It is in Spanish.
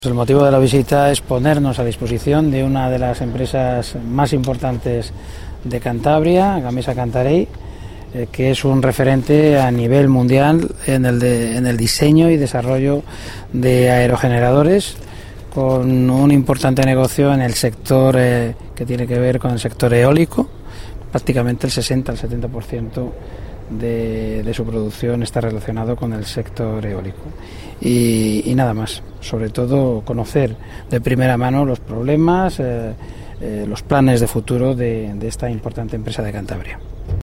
El motivo de la visita es ponernos a disposición de una de las empresas más importantes de Cantabria, Gamesa Cantarell, que es un referente a nivel mundial en el diseño y desarrollo de aerogeneradores, con un importante negocio en el sector que tiene que ver con el sector eólico. Prácticamente el 60 al 70% de su producción está relacionado con el sector eólico y nada más, sobre todo conocer de primera mano los problemas, los planes de futuro de esta importante empresa de Cantabria.